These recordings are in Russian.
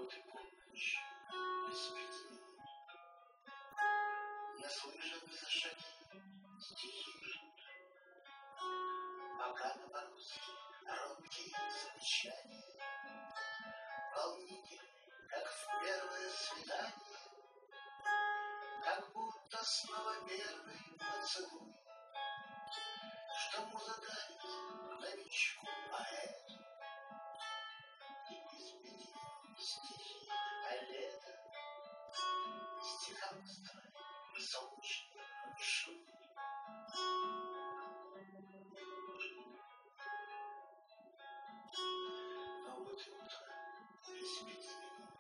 вот и полночь, без 5 минут. Не слышатся шаги, стихи, пока по-русски робкие замечания. Волнитель, как в первое свидание, как будто снова первый поцелуй. Что муза дарит новичку поэту, и без 5 минут стихи, а лето стихам строй солнечный шум. Но вот и утро, без 5 минут,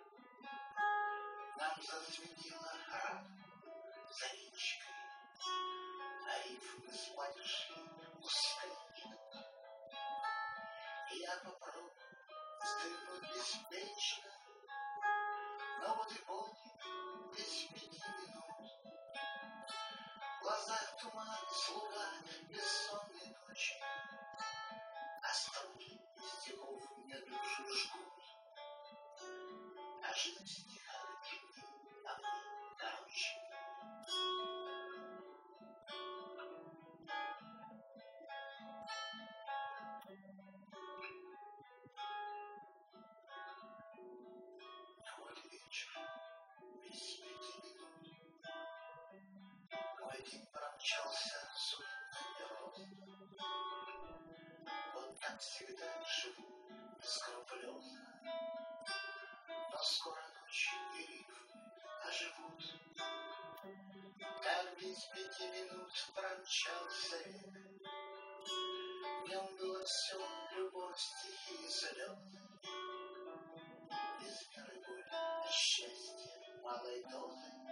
нам засветило рано за речкой, а рифмы с падежей ускользают. И я попробую вздремнуть беспечно, но вот и помню, без 5 минут. В глазах туман, слуга бессонной ночи, а строки стихов мне душу жгут. А жизнь стихает, а мне короче. Вот вечер, без 5 минут, мой день промчался суетно и ровно. Вот так всегда живу бескрупулезно, но скоро ночи и рифмы оживут. Так без 5 минут промчался век. В нем было все: любовь, стихи и слезы, без меры боль, счастье малой дозы.